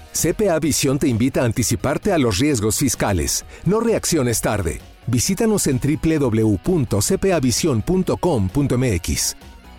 CPA Visión te invita a anticiparte a los riesgos fiscales. No reacciones tarde. Visítanos en www.cpavision.com.mx.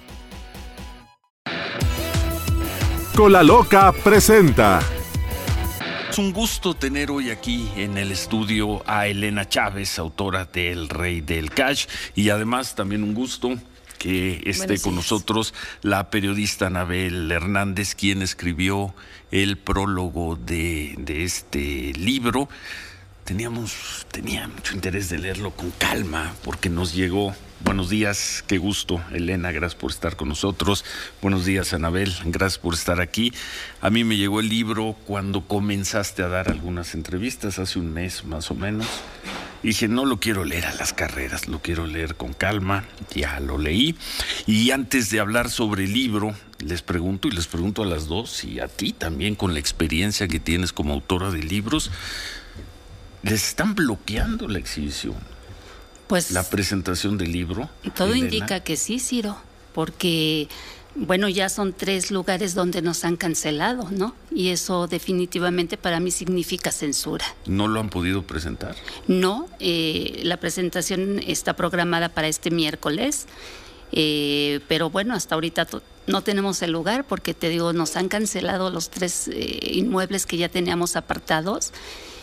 Cola Loca presenta. Es un gusto tener hoy aquí en el estudio a Elena Chávez, autora de El Rey del Cash, y además también un gusto que esté con nosotros la periodista Anabel Hernández, quien escribió el prólogo de este libro. Tenía mucho interés de leerlo con calma porque nos llegó. Buenos días, qué gusto, Elena, gracias por estar con nosotros. Buenos días, Anabel, gracias por estar aquí. A mí me llegó el libro cuando comenzaste a dar algunas entrevistas, hace un mes más o menos. Y dije, no lo quiero leer a las carreras, lo quiero leer con calma. Ya lo leí. Y antes de hablar sobre el libro, les pregunto a las dos, y a ti también, con la experiencia que tienes como autora de libros, ¿les están bloqueando la exhibición? Pues la presentación del libro. Todo Elena. indica que sí, Ciro, porque bueno, ya son 3 lugares donde nos han cancelado, ¿no? Y eso definitivamente para mí significa censura. ¿No lo han podido presentar? No, la presentación está programada para este miércoles, pero bueno, hasta ahorita no tenemos el lugar porque te digo, nos han cancelado los 3 inmuebles que ya teníamos apartados.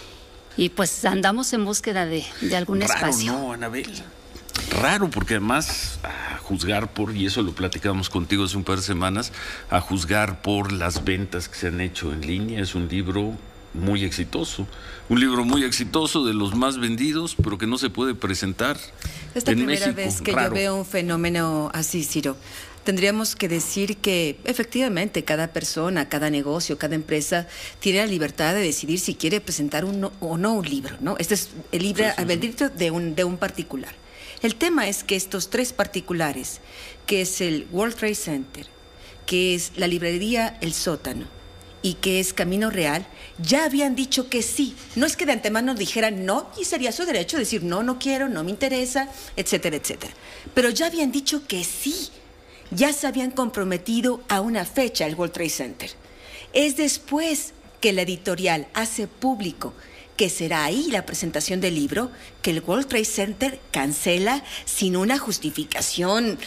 Y pues andamos en búsqueda de algún espacio. Raro, ¿no, Anabel? Raro, porque además, a juzgar por, y eso lo platicamos contigo hace un par de semanas, a juzgar por las ventas que se han hecho en línea, es un libro muy exitoso. Un libro muy exitoso, de los más vendidos, pero que no se puede presentar Esta en primera México. vez que Raro. yo veo un fenómeno así, Ciro. Tendríamos que decir que efectivamente cada persona, cada negocio, cada empresa tiene la libertad de decidir si quiere presentar o no un libro, ¿no? Este es el libre albedrío de un particular. El tema es que estos 3 particulares, que es el World Trade Center, que es la librería El Sótano y que es Camino Real, ya habían dicho que sí. No es que de antemano dijeran no, y sería su derecho decir no quiero, no me interesa, etcétera, etcétera. Pero ya habían dicho que sí. Ya se habían comprometido a una fecha el World Trade Center. Es después que la editorial hace público que será ahí la presentación del libro, que el World Trade Center cancela sin una justificación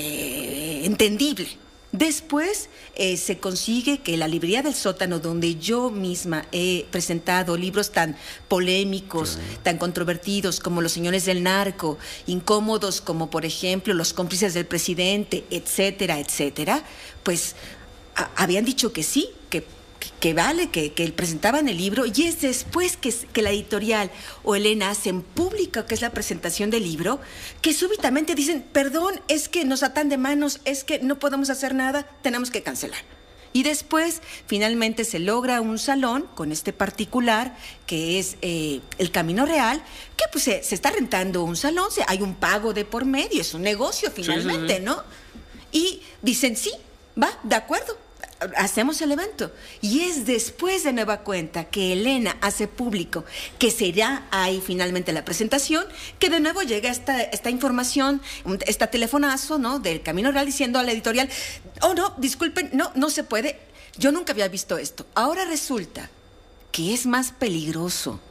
entendible. Después se consigue que la librería del Sótano, donde yo misma he presentado libros tan polémicos, tan controvertidos como Los Señores del Narco, incómodos como por ejemplo Los Cómplices del Presidente, etcétera, etcétera, pues habían dicho que sí, que vale, que presentaban el libro, y es después que la editorial o Elena hacen pública que es la presentación del libro, que súbitamente dicen, perdón, es que nos atan de manos, es que no podemos hacer nada, tenemos que cancelar. Y después, finalmente, se logra un salón con este particular, que es el Camino Real, que pues se está rentando un salón, hay un pago de por medio, es un negocio finalmente, sí. ¿No? Y dicen, sí, va, de acuerdo, hacemos el evento. Y es después de nueva cuenta que Elena hace público que será ahí finalmente la presentación, que de nuevo llega esta información, este telefonazo, ¿no?, del Camino Real diciendo a la editorial, oh no, disculpen, no se puede. Yo nunca había visto esto. Ahora resulta que es más peligroso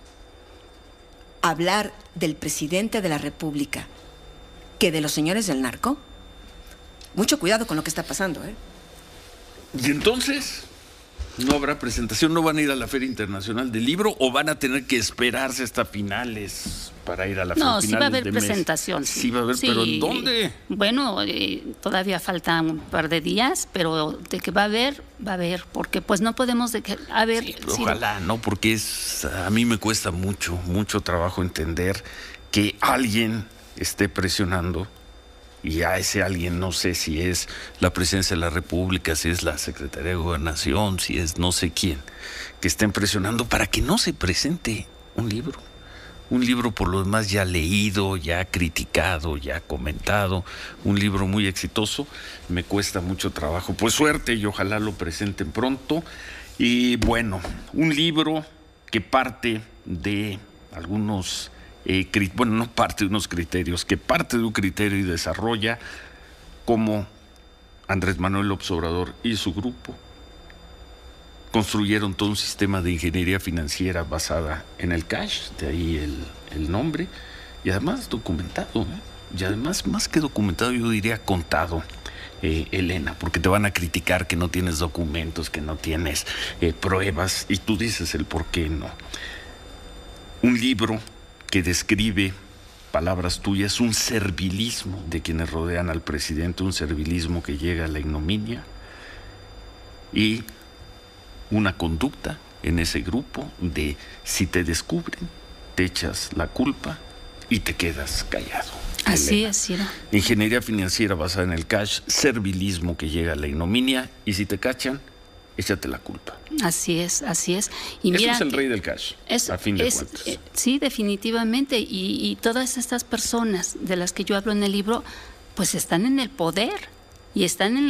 hablar del presidente de la República que de los señores del narco. Mucho cuidado con lo que está pasando, ¿eh? Y entonces, ¿no habrá presentación? ¿No van a ir a la Feria Internacional del Libro o van a tener que esperarse hasta finales para ir a la Feria? No, sí va a haber presentación. Sí va a haber, sí. ¿Pero en dónde? Bueno, todavía faltan un par de días, pero de que va a haber, porque pues no podemos sí, ojalá, ¿no? Porque a mí me cuesta mucho trabajo entender que alguien esté presionando. Y a ese alguien no sé si es la Presidencia de la República, si es la Secretaría de Gobernación, si es no sé quién, que estén presionando para que no se presente un libro. Un libro por lo demás ya leído, ya criticado, ya comentado, un libro muy exitoso. Me cuesta mucho trabajo. Pues suerte y ojalá lo presenten pronto. Y bueno, un libro que parte de algunos... no parte de unos criterios, que parte de un criterio y desarrolla cómo Andrés Manuel López Obrador y su grupo construyeron todo un sistema de ingeniería financiera basada en el cash, de ahí el nombre, y además documentado, ¿eh? Y además, más que documentado, yo diría contado, Elena, porque te van a criticar que no tienes documentos, que no tienes pruebas, y tú dices el por qué no. Un libro que describe, palabras tuyas, un servilismo de quienes rodean al presidente, un servilismo que llega a la ignominia, y una conducta en ese grupo de si te descubren, te echas la culpa y te quedas callado. Así Elena. es, Ciro. Ingeniería financiera basada en el cash, servilismo que llega a la ignominia, y si te cachan, échate la culpa. Así es, así es. Y Eso mira, es el rey del cash, a fin de cuentas. Sí, definitivamente. Y todas estas personas de las que yo hablo en el libro, pues están en el poder y están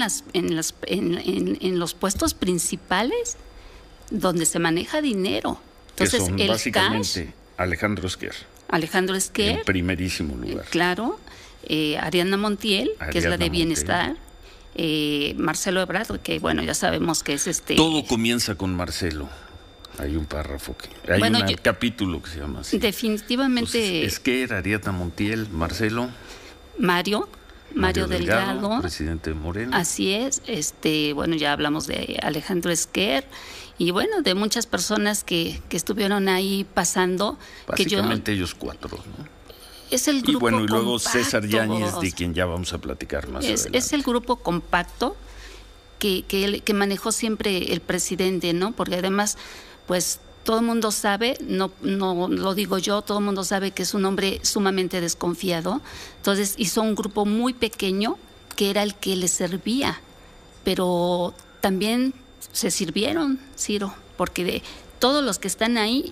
en los puestos principales donde se maneja dinero. Entonces, que son el básicamente cash, Alejandro Esquer, en primerísimo lugar. Claro, Ariadna Montiel, que es la de Bienestar, Marcelo Ebrard, que bueno, ya sabemos que es Todo comienza con Marcelo. Hay un párrafo hay un capítulo que se llama así. Definitivamente. Entonces, Esquer, Ariadna Montiel, Marcelo. Mario Delgado, presidente de Morena. Así es. Bueno, ya hablamos de Alejandro Esquer y bueno, de muchas personas que estuvieron ahí pasando. Básicamente ellos cuatro, ¿no? Es el grupo. Y bueno, y luego compacto, César Yáñez, de quien ya vamos a platicar más adelante. Es el grupo compacto que manejó siempre el presidente, ¿no? Porque además, pues todo el mundo sabe, no lo digo yo, todo el mundo sabe que es un hombre sumamente desconfiado. Entonces hizo un grupo muy pequeño que era el que le servía, pero también se sirvieron, Ciro, porque de todos los que están ahí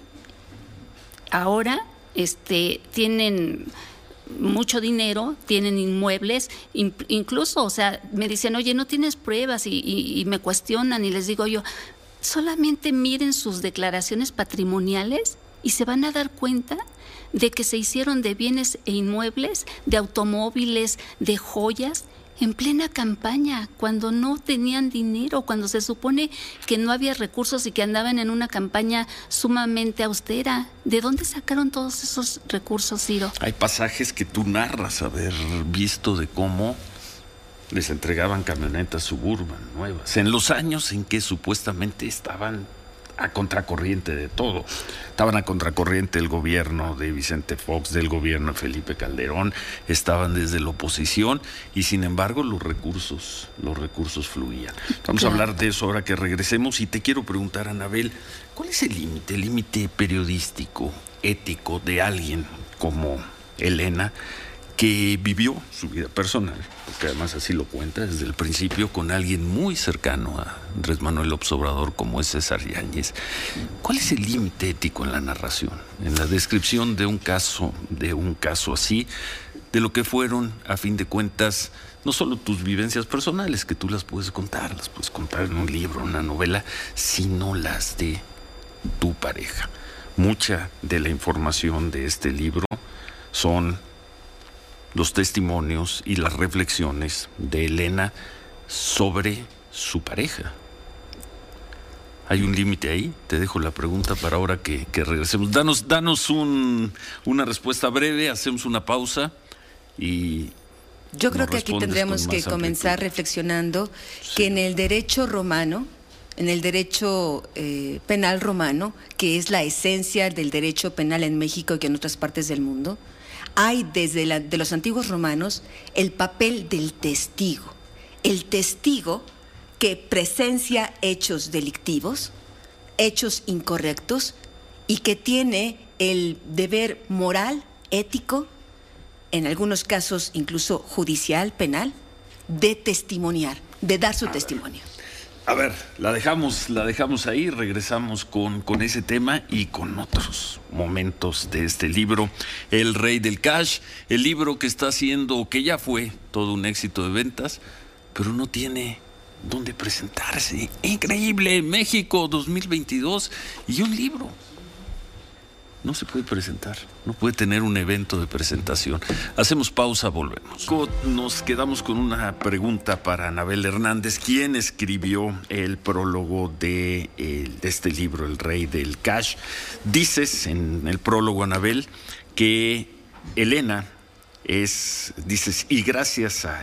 ahora tienen mucho dinero, tienen inmuebles, incluso, o sea, me dicen, oye, no tienes pruebas y me cuestionan y les digo yo, solamente miren sus declaraciones patrimoniales y se van a dar cuenta de que se hicieron de bienes e inmuebles, de automóviles, de joyas, en plena campaña, cuando no tenían dinero, cuando se supone que no había recursos y que andaban en una campaña sumamente austera. ¿De dónde sacaron todos esos recursos, Ciro? Hay pasajes que tú narras haber visto de cómo les entregaban camionetas Suburban nuevas, en los años en que supuestamente estaban a contracorriente de todo. Estaban a contracorriente del gobierno de Vicente Fox, del gobierno de Felipe Calderón, estaban desde la oposición y sin embargo los recursos fluían. Vamos a hablar de eso ahora que regresemos y te quiero preguntar, Anabel, ¿cuál es el límite periodístico, ético de alguien como Elena, que vivió su vida personal, porque además así lo cuenta desde el principio, con alguien muy cercano a Andrés Manuel López Obrador como es César Yáñez? ¿Cuál es el límite ético en la narración, en la descripción de un caso así, de lo que fueron, a fin de cuentas, no solo tus vivencias personales, que tú las puedes contar en un libro, una novela, sino las de tu pareja? Mucha de la información de este libro son los testimonios y las reflexiones de Elena sobre su pareja. ¿Hay un límite ahí? Te dejo la pregunta para ahora que regresemos. Danos una respuesta breve, hacemos una pausa y... Yo creo que aquí tendríamos que comenzar reflexionando que en el derecho romano, en el derecho penal romano, que es la esencia del derecho penal en México y en otras partes del mundo, hay desde de los antiguos romanos el papel del testigo. El testigo que presencia hechos delictivos, hechos incorrectos y que tiene el deber moral, ético, en algunos casos incluso judicial, penal, de testimoniar, de dar su testimonio. A ver, la dejamos ahí, regresamos con ese tema y con otros momentos de este libro, El Rey del Cash, el libro que está haciendo, que ya fue todo un éxito de ventas, pero no tiene dónde presentarse. Increíble, México 2022 y un no se puede presentar, no puede tener un evento de presentación. Hacemos pausa, volvemos. Nos quedamos con una pregunta para Anabel Hernández, quien escribió el prólogo de este libro, El Rey del Cash. Dices en el prólogo, Anabel, que Elena es gracias a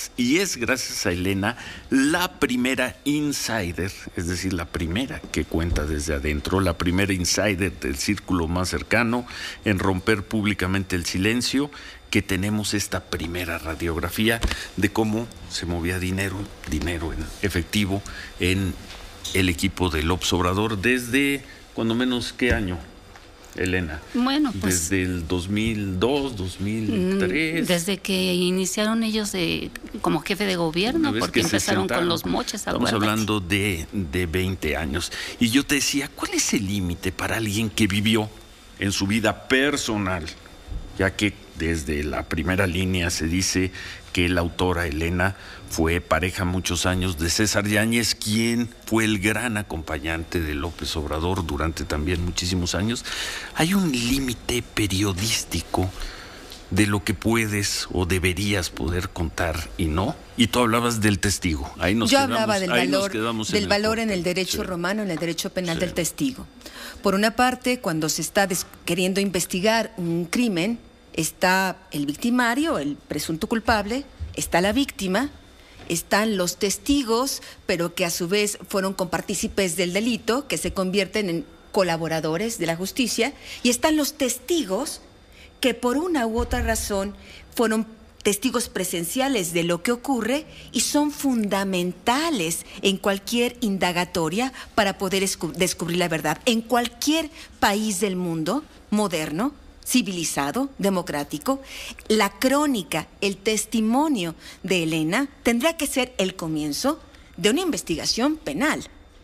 Elena la primera insider, es decir, la primera que cuenta desde adentro, la primera insider del círculo más cercano en romper públicamente el silencio, que tenemos esta primera radiografía de cómo se movía dinero en efectivo en el equipo de López Obrador desde, cuando menos, ¿qué año, Elena? Bueno, pues desde el 2002, 2003. Desde que iniciaron ellos como jefe de gobierno, porque empezaron con los moches. Estamos hablando de 20 años. Y yo te decía, ¿cuál es el límite para alguien que vivió en su vida personal? Ya que desde la primera línea se dice que la autora Elena fue pareja muchos años de César Yáñez, quien fue el gran acompañante de López Obrador durante también muchísimos años. Hay un límite periodístico de lo que puedes o deberías poder contar y no. Y tú hablabas del testigo. Yo hablaba del valor en el derecho romano, en el derecho penal del testigo. Por una parte, cuando se está queriendo investigar un crimen, está el victimario, el presunto culpable, está la víctima, están los testigos, pero que a su vez fueron compartícipes del delito, que se convierten en colaboradores de la justicia, y están los testigos que por una u otra razón fueron testigos presenciales de lo que ocurre y son fundamentales en cualquier indagatoria para poder descubrir la verdad. En cualquier país del mundo moderno, civilizado, democrático, la crónica, el testimonio de Elena tendrá que ser el comienzo de una investigación penal,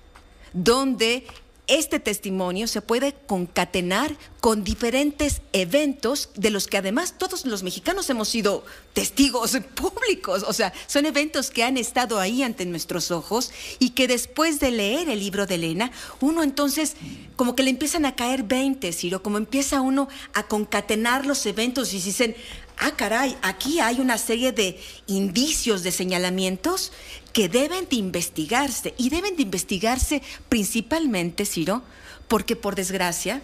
donde este testimonio se puede concatenar con diferentes eventos de los que además todos los mexicanos hemos sido testigos públicos. O sea, son eventos que han estado ahí ante nuestros ojos y que después de leer el libro de Elena, uno entonces como que le empiezan a caer 20, Ciro, como empieza uno a concatenar los eventos y dicen, ah, caray, aquí hay una serie de indicios, de señalamientos que deben de investigarse, y deben de investigarse principalmente, Ciro, porque por desgracia,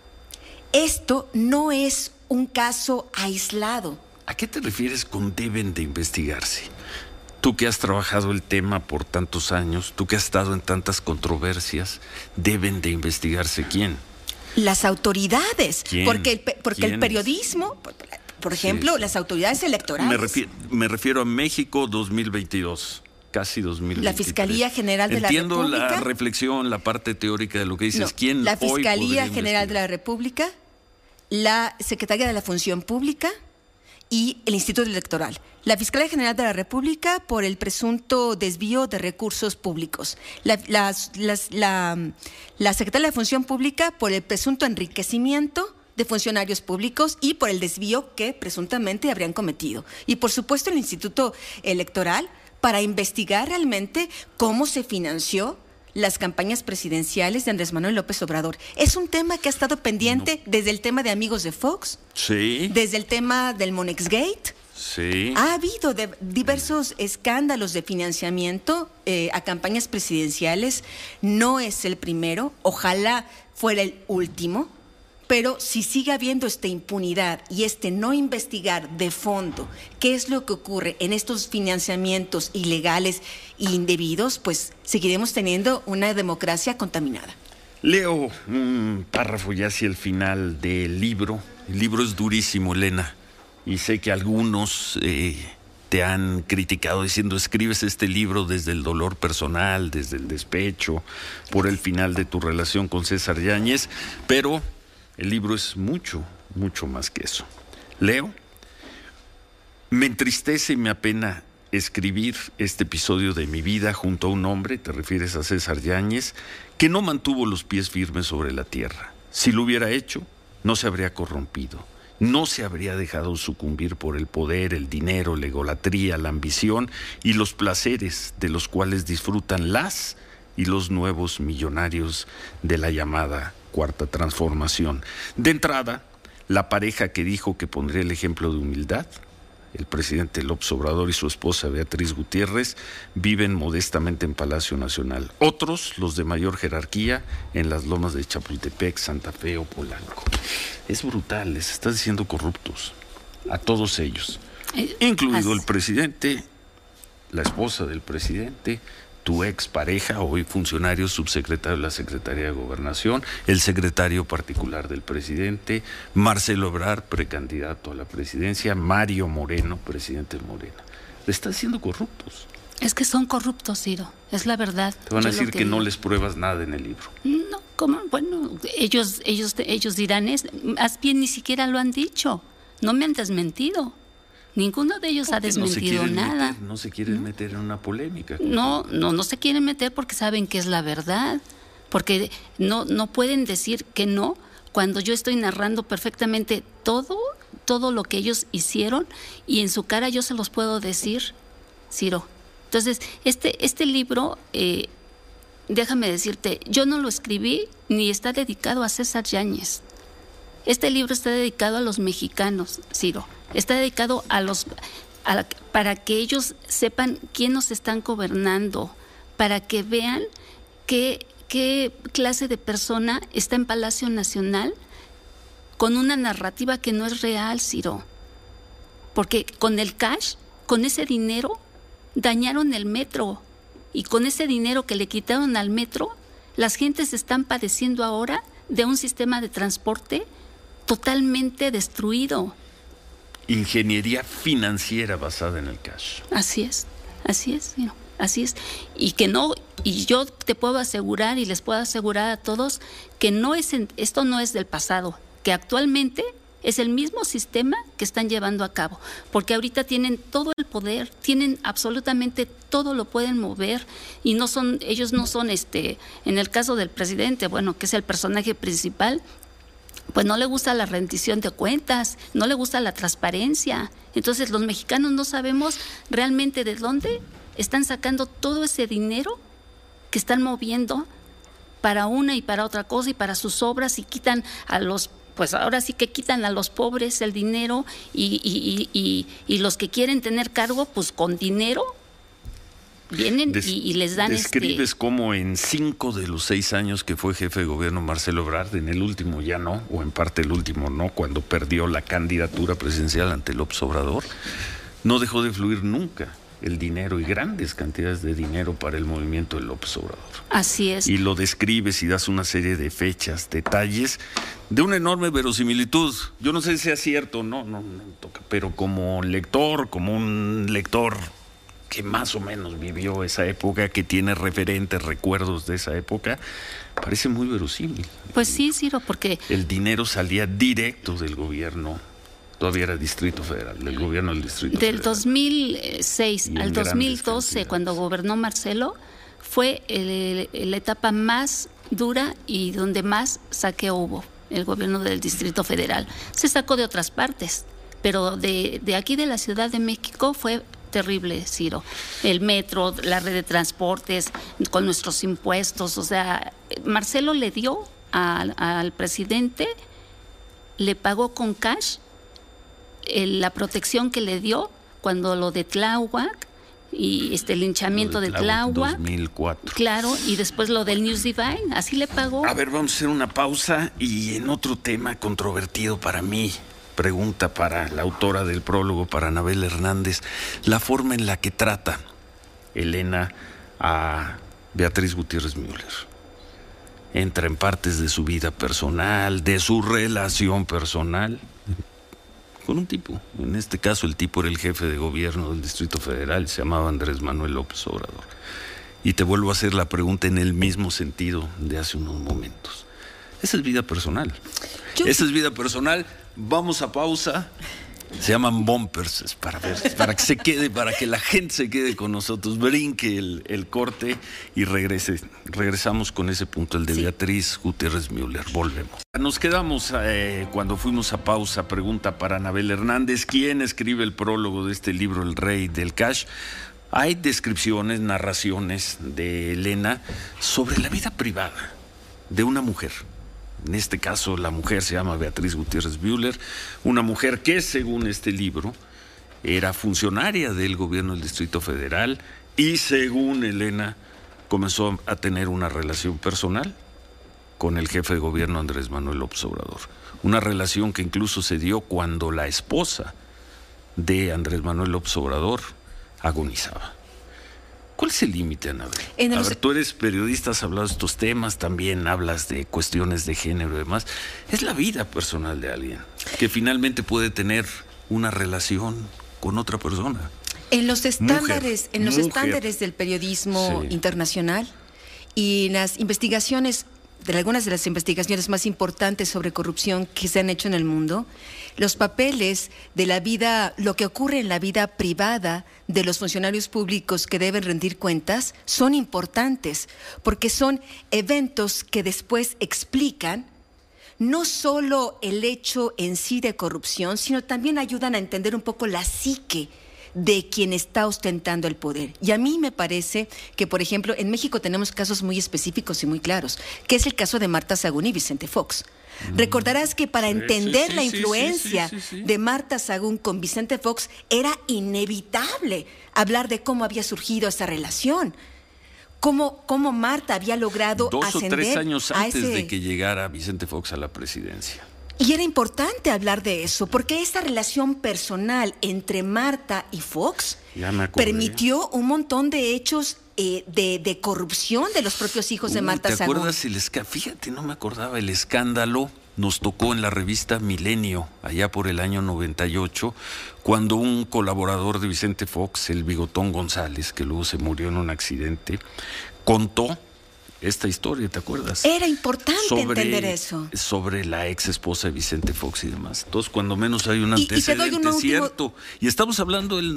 esto no es un caso aislado. ¿A qué te refieres con deben de investigarse? Tú que has trabajado el tema por tantos años, tú que has estado en tantas controversias, ¿deben de investigarse quién? Las autoridades. ¿Quién? Porque el periodismo, por ejemplo, sí. Las autoridades electorales. Me refiero a México 2022. Casi 2023. La Fiscalía General de la República. Entiendo la reflexión, la parte teórica de lo que dices. No, ¿Quién la hoy Fiscalía General de la República, la Secretaría de la Función Pública y el Instituto Electoral. La Fiscalía General de la República por el presunto desvío de recursos públicos. La Secretaría de la Función Pública por el presunto enriquecimiento de funcionarios públicos y por el desvío que presuntamente habrían cometido. Y por supuesto el Instituto Electoral para investigar realmente cómo se financió las campañas presidenciales de Andrés Manuel López Obrador. Es un tema que ha estado pendiente desde el tema de Amigos de Fox, sí, desde el tema del Monexgate. Sí. Ha habido diversos escándalos de financiamiento a campañas presidenciales. No es el primero, ojalá fuera el último. Pero si sigue habiendo esta impunidad y no investigar de fondo qué es lo que ocurre en estos financiamientos ilegales e indebidos, pues seguiremos teniendo una democracia contaminada. Leo un párrafo ya hacia el final del libro. El libro es durísimo, Elena, y sé que algunos te han criticado diciendo, escribes este libro desde el dolor personal, desde el despecho, por el final de tu relación con César Yáñez, pero el libro es mucho, mucho más que eso. Leo, me entristece y me apena escribir este episodio de mi vida junto a un hombre, te refieres a César Yáñez, que no mantuvo los pies firmes sobre la tierra. Si lo hubiera hecho, no se habría corrompido, no se habría dejado sucumbir por el poder, el dinero, la egolatría, la ambición y los placeres de los cuales disfrutan las y los nuevos millonarios de la llamada cuarta transformación. De entrada, la pareja que dijo que pondría el ejemplo de humildad, el presidente López Obrador y su esposa Beatriz Gutiérrez, viven modestamente en Palacio Nacional. Otros, los de mayor jerarquía, en las lomas de Chapultepec, Santa Fe o Polanco. Es brutal, les está diciendo corruptos a todos ellos, incluido el presidente, la esposa del presidente, tu expareja, hoy funcionario subsecretario de la Secretaría de Gobernación, el secretario particular del presidente, Marcelo Ebrard, precandidato a la presidencia, Mario Moreno, presidente de Morena. Le está diciendo corruptos. Es que son corruptos, Ciro, es la verdad. Te van a decir que no les pruebas nada en el libro. No, ¿cómo? Bueno, ellos dirán, más bien ni siquiera lo han dicho, no me han desmentido. Ninguno de ellos ha desmentido nada. No se quieren meter en una polémica. No se quieren meter porque saben que es la verdad. Porque no pueden decir que no cuando yo estoy narrando perfectamente todo lo que ellos hicieron y en su cara yo se los puedo decir, Ciro. Entonces, este libro, déjame decirte, yo no lo escribí ni está dedicado a César Yáñez. Este libro está dedicado a los mexicanos, Ciro. Está dedicado para que ellos sepan quién nos están gobernando, para que vean qué clase de persona está en Palacio Nacional con una narrativa que no es real, Ciro. Porque con el cash, con ese dinero, dañaron el metro. Y con ese dinero que le quitaron al metro, las gentes están padeciendo ahora de un sistema de transporte totalmente destruido. Ingeniería financiera basada en el cash. Así es, Ciro, así es. Y yo te puedo asegurar y les puedo asegurar a todos que esto no es del pasado, que actualmente es el mismo sistema que están llevando a cabo, porque ahorita tienen todo el poder, tienen absolutamente todo, lo pueden mover y ellos no son en el caso del presidente, bueno, que es el personaje principal, pues no le gusta la rendición de cuentas, no le gusta la transparencia. Entonces los mexicanos no sabemos realmente de dónde están sacando todo ese dinero que están moviendo para una y para otra cosa y para sus obras y quitan pues ahora sí que quitan a los pobres el dinero y los que quieren tener cargo, pues con dinero vienen y les dan Describes cómo en 5 de los 6 años que fue jefe de gobierno Marcelo Ebrard, en el último ya no, o en parte el último no, cuando perdió la candidatura presidencial ante López Obrador, no dejó de fluir nunca el dinero y grandes cantidades de dinero para el movimiento de López Obrador. Así es. Y lo describes y das una serie de fechas, detalles de una enorme verosimilitud. Yo no sé si sea cierto, no toca, pero como un lector que más o menos vivió esa época, que tiene referentes, recuerdos de esa época, parece muy verosímil. Pues sí, Ciro, porque el dinero salía directo del gobierno, todavía era Distrito Federal, del gobierno del Distrito Federal. Del 2006 al 2012, cuando gobernó Marcelo, fue la etapa más dura y donde más saqueo hubo, el gobierno del Distrito Federal. Se sacó de otras partes, pero de aquí de la Ciudad de México fue terrible, Ciro. El metro, la red de transportes, con nuestros impuestos, o sea, Marcelo le dio al presidente, le pagó con cash la protección que le dio cuando lo de Tláhuac y el linchamiento de Tláhuac 2004. Claro, y después lo del News Divine, así le pagó. A ver, vamos a hacer una pausa y en otro tema controvertido para mí. Pregunta para la autora del prólogo, para Anabel Hernández, la forma en la que trata Elena a Beatriz Gutiérrez Müller. Entra en partes de su vida personal, de su relación personal con un tipo. En este caso el tipo era el jefe de gobierno del Distrito Federal, se llamaba Andrés Manuel López Obrador. Y te vuelvo a hacer la pregunta en el mismo sentido de hace unos momentos. Esa es vida personal. Esa es vida personal. Vamos a pausa. Se llaman bumpers, para que se quede, para que la gente se quede con nosotros, brinque el corte y regresamos con ese punto, el de Beatriz Gutiérrez Müller. Volvemos. Nos quedamos cuando fuimos a pausa. Pregunta para Anabel Hernández, ¿quién escribe el prólogo de este libro, El Rey del Cash? Hay descripciones, narraciones de Elena sobre la vida privada de una mujer En este caso, la mujer se llama Beatriz Gutiérrez Müller, una mujer que, según este libro, era funcionaria del gobierno del Distrito Federal y, según Elena, comenzó a tener una relación personal con el jefe de gobierno Andrés Manuel López Obrador. Una relación que incluso se dio cuando la esposa de Andrés Manuel López Obrador agonizaba. ¿Cuál es el límite, Anabel? A ver, tú eres periodista, has hablado de estos temas, también hablas de cuestiones de género y demás. Es la vida personal de alguien que finalmente puede tener una relación con otra persona. En los estándares, estándares del periodismo internacional y en las investigaciones, de algunas de las investigaciones más importantes sobre corrupción que se han hecho en el mundo, los papeles de la vida, lo que ocurre en la vida privada de los funcionarios públicos que deben rendir cuentas son importantes, porque son eventos que después explican no solo el hecho en sí de corrupción, sino también ayudan a entender un poco la psique de quien está ostentando el poder. Y a mí me parece que, por ejemplo, en México tenemos casos muy específicos y muy claros, que es el caso de Marta Sagún y Vicente Fox. Recordarás que para entender la influencia de Marta Sagún con Vicente Fox era inevitable hablar de cómo había surgido esa relación. Cómo Marta había logrado 2 ascender o 3 años antes de que llegara Vicente Fox a la presidencia. Y era importante hablar de eso, porque esa relación personal entre Marta y Fox permitió un montón de hechos de corrupción de los propios hijos de Marta Sagún. ¿Te acuerdas el escándalo? Fíjate, no me acordaba, el escándalo nos tocó en la revista Milenio, allá por el año 98, cuando un colaborador de Vicente Fox, el Bigotón González, que luego se murió en un accidente, contó esta historia, ¿te acuerdas? Era importante entender eso. Sobre la ex esposa de Vicente Fox y demás. Entonces, cuando menos hay un antecedente, cierto. Y estamos hablando del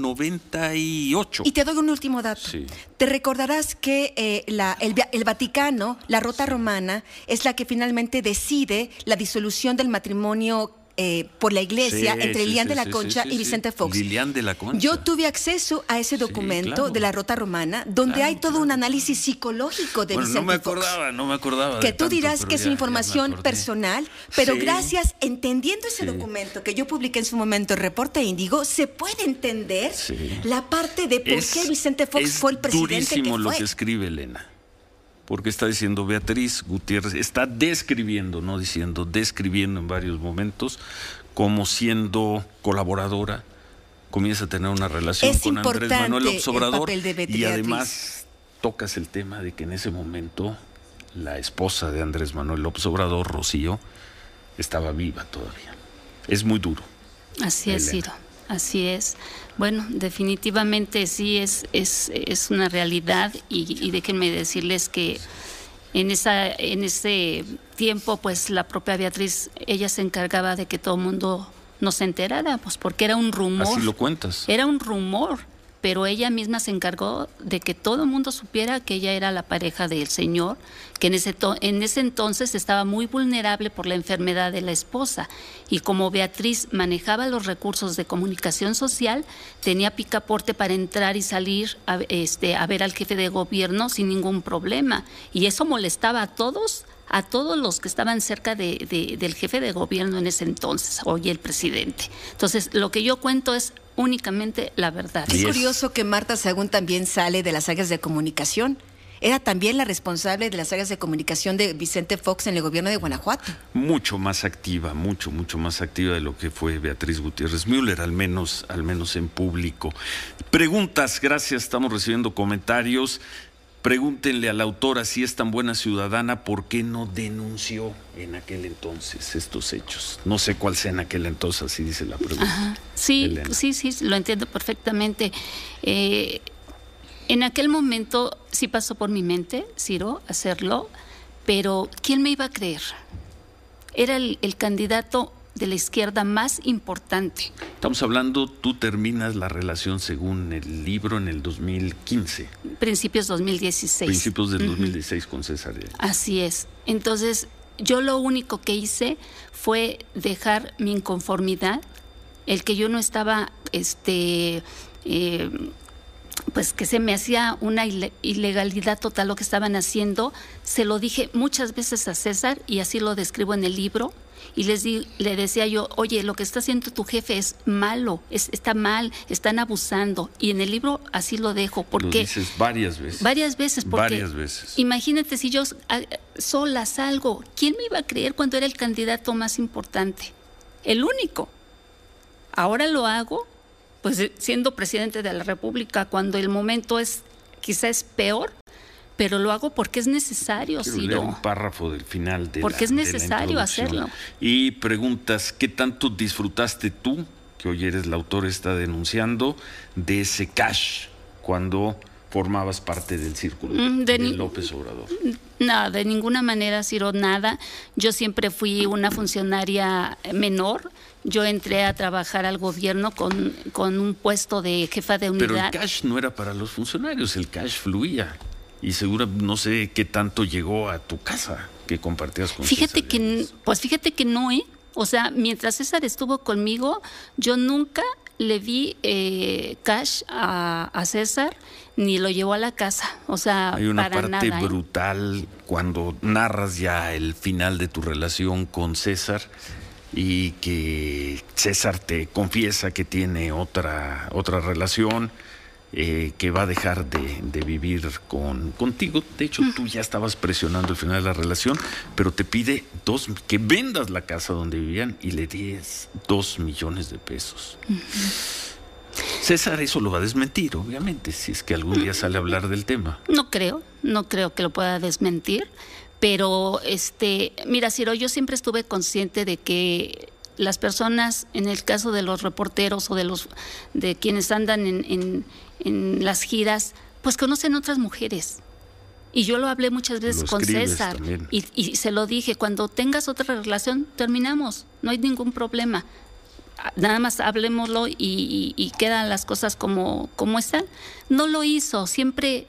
98. Y te doy un último dato. Sí. Te recordarás que el Vaticano, la Rota Romana, es la que finalmente decide la disolución del matrimonio por la iglesia entre Lilian de la Concha y Vicente Fox. Lilian de la Concha. Yo tuve acceso a ese documento de la Rota Romana, donde hay todo un análisis psicológico de Vicente Fox. No me acordaba. Que tú dirás que es información personal, pero gracias, entendiendo ese documento que yo publiqué en su momento, el Reporte Índigo, se puede entender la parte de por qué Vicente Fox fue el presidente que fue. Es durísimo lo que escribe Elena. Porque está diciendo Beatriz Gutiérrez, está describiendo, no diciendo, describiendo en varios momentos, como siendo colaboradora, comienza a tener una relación con Andrés Manuel López Obrador. Y además tocas el tema de que en ese momento la esposa de Andrés Manuel López Obrador, Rocío, estaba viva todavía. Es muy duro. Así es, Ciro. Así es. Bueno, definitivamente sí es una realidad y déjenme decirles que en ese tiempo, pues la propia Beatriz, ella se encargaba de que todo el mundo nos enterara, pues porque era un rumor. Así lo cuentas. Era un rumor, pero ella misma se encargó de que todo el mundo supiera que ella era la pareja del señor, que en ese entonces estaba muy vulnerable por la enfermedad de la esposa. Y como Beatriz manejaba los recursos de comunicación social, tenía picaporte para entrar y salir a ver al jefe de gobierno sin ningún problema. Y eso molestaba a todos los que estaban cerca del jefe de gobierno en ese entonces, hoy el presidente. Entonces, lo que yo cuento es únicamente la verdad. Es curioso que Marta Sagún también sale de las áreas de comunicación. Era también la responsable de las áreas de comunicación de Vicente Fox en el gobierno de Guanajuato. Mucho más activa, mucho más activa de lo que fue Beatriz Gutiérrez Müller, al menos en público. Preguntas, gracias, estamos recibiendo comentarios. Pregúntenle a la autora si es tan buena ciudadana, ¿por qué no denunció en aquel entonces estos hechos? No sé cuál sea en aquel entonces, así dice la pregunta. Ajá. Sí, Elena. Sí, lo entiendo perfectamente. En aquel momento sí pasó por mi mente, Ciro, hacerlo, pero ¿quién me iba a creer? Era el candidato de la izquierda más importante. Estamos hablando, tú terminas la relación según el libro en el 2015. Principios 2016. Principios del 2016 con César. Así es. Entonces, yo lo único que hice fue dejar mi inconformidad, el que yo no estaba pues que se me hacía una ilegalidad total lo que estaban haciendo. Se lo dije muchas veces a César y así lo describo en el libro. Y le decía yo, oye, lo que está haciendo tu jefe es malo, está mal, están abusando. Y en el libro así lo dejo. Porque lo dices varias veces. Varias veces, porque varias veces. Imagínate si yo sola salgo, ¿quién me iba a creer cuando era el candidato más importante? El único. Ahora lo hago, pues siendo presidente de la República, cuando el momento quizás peor, pero lo hago porque es necesario, Quiero leer Ciro. un párrafo del final porque es necesario hacerlo. Y preguntas, ¿qué tanto disfrutaste tú, que hoy eres la autora, está denunciando, de ese cash cuando formabas parte del círculo de López Obrador? Nada, de ninguna manera, Ciro, nada. Yo siempre fui una funcionaria menor. Yo entré a trabajar al gobierno con un puesto de jefa de unidad. Pero el cash no era para los funcionarios, el cash fluía. Y seguro no sé qué tanto llegó a tu casa que compartías con Fíjate César. que no, O sea, mientras César estuvo conmigo, yo nunca le di cash a César, ni lo llevó a la casa. O sea, hay una para parte nada, brutal cuando narras ya el final de tu relación con César y que César te confiesa que tiene otra relación. Que va a dejar de vivir contigo. De hecho, tú ya estabas presionando el final de la relación, pero te pide que vendas la casa donde vivían y le des 2 millones de pesos. César eso lo va a desmentir, obviamente, si es que algún día sale a hablar del tema. No creo que lo pueda desmentir, pero mira, Ciro, yo siempre estuve consciente de que las personas, en el caso de los reporteros o de quienes andan en las giras, pues conocen otras mujeres. Y yo lo hablé muchas veces con César y se lo dije, cuando tengas otra relación, terminamos, no hay ningún problema. Nada más hablemoslo y quedan las cosas como están. No lo hizo, siempre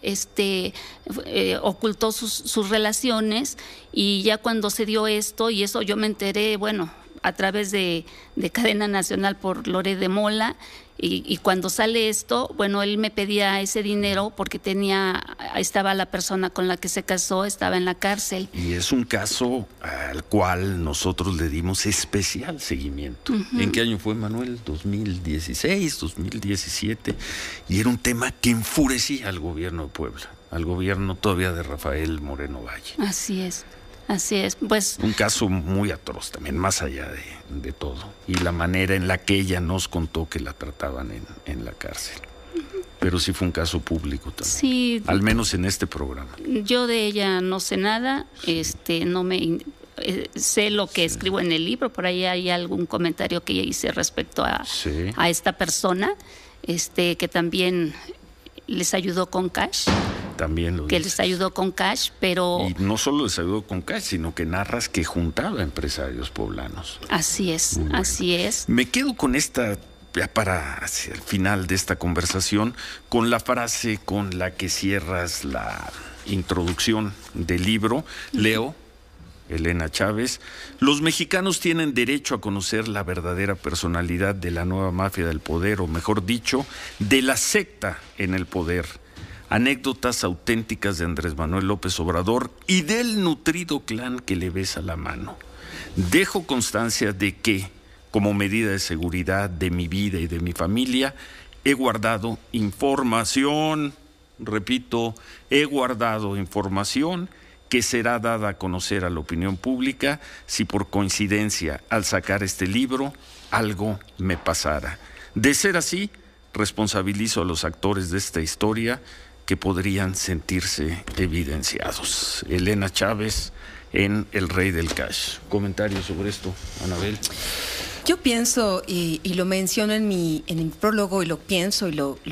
ocultó sus relaciones, y ya cuando se dio esto, y eso yo me enteré, a través de Cadena Nacional por Lore de Mola, y cuando sale esto, él me pedía ese dinero porque estaba la persona con la que se casó, estaba en la cárcel. Y es un caso al cual nosotros le dimos especial seguimiento. Uh-huh. ¿En qué año fue, Manuel? 2016, 2017, y era un tema que enfurecía al gobierno de Puebla, al gobierno todavía de Rafael Moreno Valle. Así es. Pues un caso muy atroz también, más allá de todo, y la manera en la que ella nos contó que la trataban en la cárcel. Pero sí fue un caso público también, sí, al menos en este programa. Yo de ella no sé nada, no me sé lo que escribo en el libro. Por ahí hay algún comentario que hice respecto a esta persona, que también les ayudó con cash. También lo que dices. Les ayudó con cash, pero... Y no solo les ayudó con cash, sino que narras que juntaba empresarios poblanos. Así es, así es. Me quedo con esta, ya para hacia el final de esta conversación, con la frase con la que cierras la introducción del libro. Leo, Elena Chávez: los mexicanos tienen derecho a conocer la verdadera personalidad de la nueva mafia del poder, o mejor dicho, de la secta en el poder. Anécdotas auténticas de Andrés Manuel López Obrador y del nutrido clan que le besa la mano. Dejo constancia de que, como medida de seguridad de mi vida y de mi familia, he guardado información, repito, he guardado información que será dada a conocer a la opinión pública si por coincidencia, al sacar este libro, algo me pasara. De ser así, responsabilizo a los actores de esta historia que podrían sentirse evidenciados. Elena Chávez en El Rey del Cash. ¿Comentarios sobre esto, Anabel? Yo pienso, y lo menciono en el prólogo, y lo pienso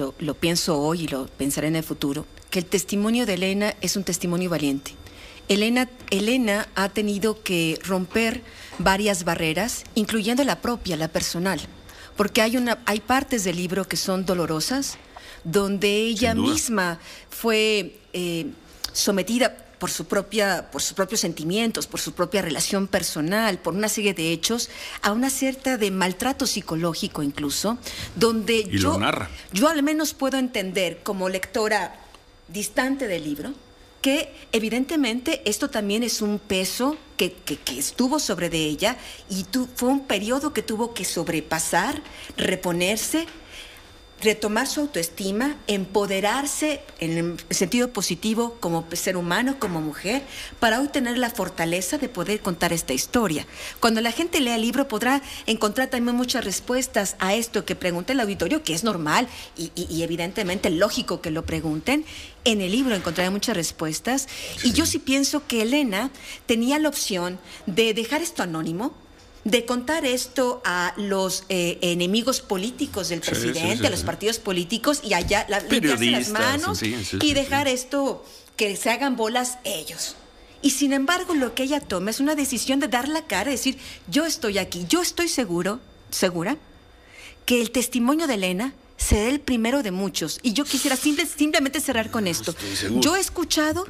hoy y lo pensaré en el futuro, que el testimonio de Elena es un testimonio valiente. Elena ha tenido que romper varias barreras, incluyendo la propia, la personal, porque hay partes del libro que son dolorosas, donde ella misma fue sometida por sus propios sentimientos, por su propia relación personal, por una serie de hechos, a una cierta de maltrato psicológico incluso, donde yo al menos puedo entender como lectora distante del libro que evidentemente esto también es un peso que estuvo sobre de ella y fue un periodo que tuvo que sobrepasar, reponerse, retomar su autoestima, empoderarse en el sentido positivo como ser humano, como mujer, para hoy tener la fortaleza de poder contar esta historia. Cuando la gente lea el libro podrá encontrar también muchas respuestas a esto que pregunta el auditorio, que es normal y evidentemente lógico que lo pregunten. En el libro encontraré muchas respuestas. Sí. Y yo sí pienso que Elena tenía la opción de dejar esto anónimo, de contar esto a los enemigos políticos del presidente, a los partidos políticos, y allá limpiarse las manos y dejar esto que se hagan bolas ellos. Y sin embargo, lo que ella toma es una decisión de dar la cara, decir, yo estoy aquí, yo estoy segura que el testimonio de Elena será el primero de muchos. Y yo quisiera simplemente cerrar con esto. Yo he escuchado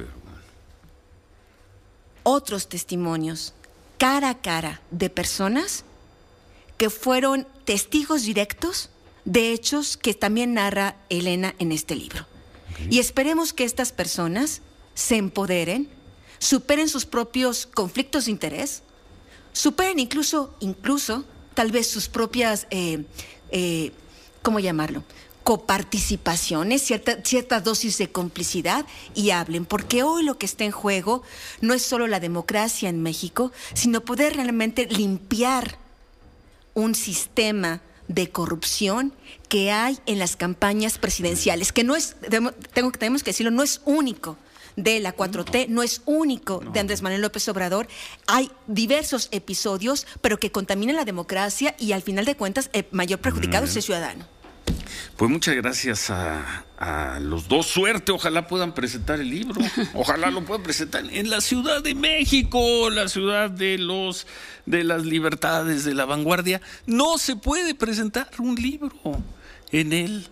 otros testimonios cara a cara de personas que fueron testigos directos de hechos que también narra Elena en este libro. Okay. Y esperemos que estas personas se empoderen, superen sus propios conflictos de interés, superen incluso tal vez sus propias, ¿cómo llamarlo?, coparticipaciones, cierta dosis de complicidad, y hablen, porque hoy lo que está en juego no es solo la democracia en México, sino poder realmente limpiar un sistema de corrupción que hay en las campañas presidenciales, que no es, tenemos que decirlo, no es único de la 4T, no es único de Andrés Manuel López Obrador. Hay diversos episodios, pero que contaminan la democracia, y al final de cuentas el mayor perjudicado es el ciudadano. Pues muchas gracias a los dos. Suerte, ojalá puedan presentar el libro. Ojalá lo puedan presentar en la Ciudad de México, la ciudad de las libertades, de la vanguardia. No se puede presentar un libro en el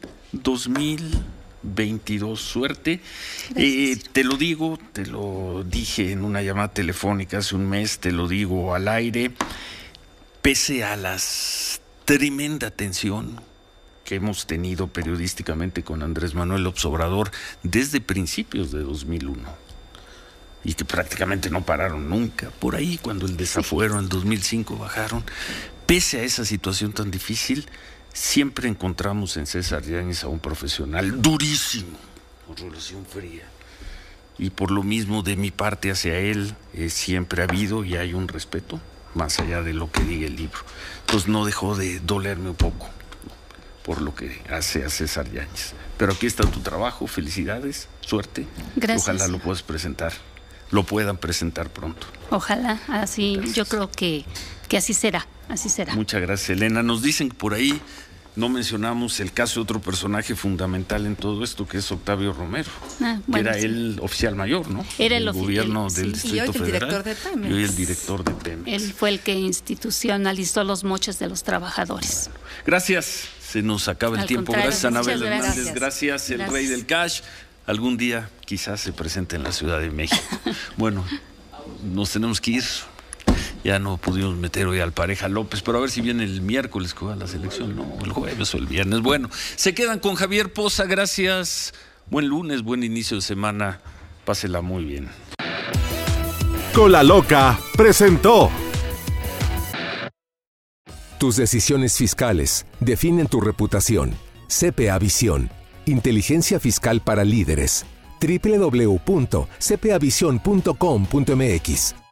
2022. Suerte. Te lo dije en una llamada telefónica hace un mes, te lo digo al aire. Pese a las tremenda tensión que hemos tenido periodísticamente con Andrés Manuel López Obrador desde principios de 2001 y que prácticamente no pararon nunca, por ahí cuando el desafuero en 2005 bajaron, pese a esa situación tan difícil, siempre encontramos en César Yáñez a un profesional durísimo, con relación fría, y por lo mismo de mi parte hacia él siempre ha habido y hay un respeto más allá de lo que diga el libro. Entonces no dejó de dolerme un poco por lo que hace a César Yáñez. Pero aquí está tu trabajo, felicidades, suerte. Gracias. Ojalá lo puedan presentar pronto. Ojalá, así, gracias. Yo creo que así será. Muchas gracias, Elena. Nos dicen que por ahí no mencionamos el caso de otro personaje fundamental en todo esto, que es Octavio Romero, que era el oficial mayor, ¿no? Era el gobierno del Distrito Federal. Y hoy el director de Pemex. Él fue el que institucionalizó los moches de los trabajadores. Bueno, gracias. Se nos acaba el tiempo. Gracias, Anabel Hernández. Gracias, el rey del cash. Algún día quizás se presente en la Ciudad de México. Bueno, nos tenemos que ir. Ya no pudimos meter hoy al Pareja López, pero a ver si viene el miércoles que va a la selección, no, el jueves o el viernes. Bueno, se quedan con Javier Poza. Gracias. Buen lunes, buen inicio de semana. Pásela muy bien. Cola Loca presentó. Tus decisiones fiscales definen tu reputación. CPA Visión. Inteligencia fiscal para líderes. www.cpavision.com.mx